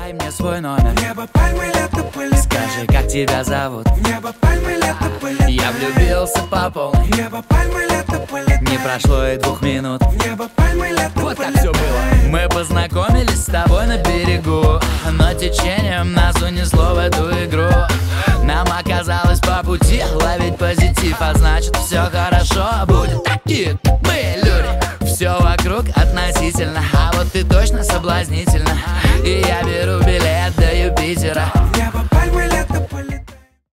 дай мне свой номер. Небо, пальмы, лето, пыль. Скажи, как тебя зовут? Небо, пальмы, лето, пыль. Я влюбился по полной. Небо, пальмы, лето, пыль. Не прошло и 2 минут. Небо, пальмы, лето, Вот пыль. так все было. Мы познакомились с тобой на берегу, но течением нас унесло в эту игру. Нам оказалось по пути ловить позитив, а значит все хорошо будет. Такие мы люди. Все вокруг относительно, а вот ты точно соблазнительна. И я беру билет до Юпитера.